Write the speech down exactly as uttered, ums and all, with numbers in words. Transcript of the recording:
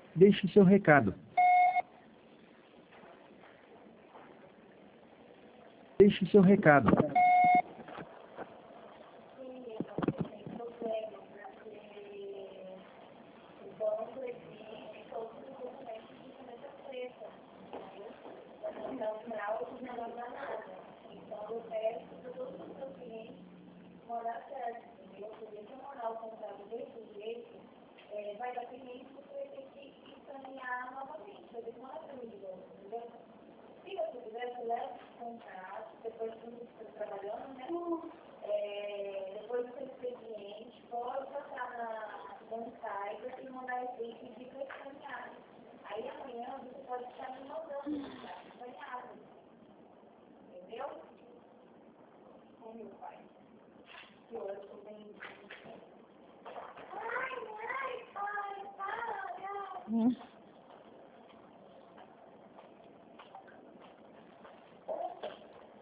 Deixe seu recado. Deixe seu recado. Morar certo, entendeu? Porque se eu morar o contrato desse jeito, é, vai dar cliente que você vai ter que encaminhar novamente, vai ter que mandar para mim de novo, entendeu? Se você quiser, você leva o contrato, depois que você está trabalhando, né? É, depois do seu expediente, pode passar na bancária e mandar esse e pedir para escanear. Aí amanhã você pode estar me mandando o contrato escaneado, entendeu? Com meu pai. Que hoje eu tenho. Ai, ai, ai, ai, ai.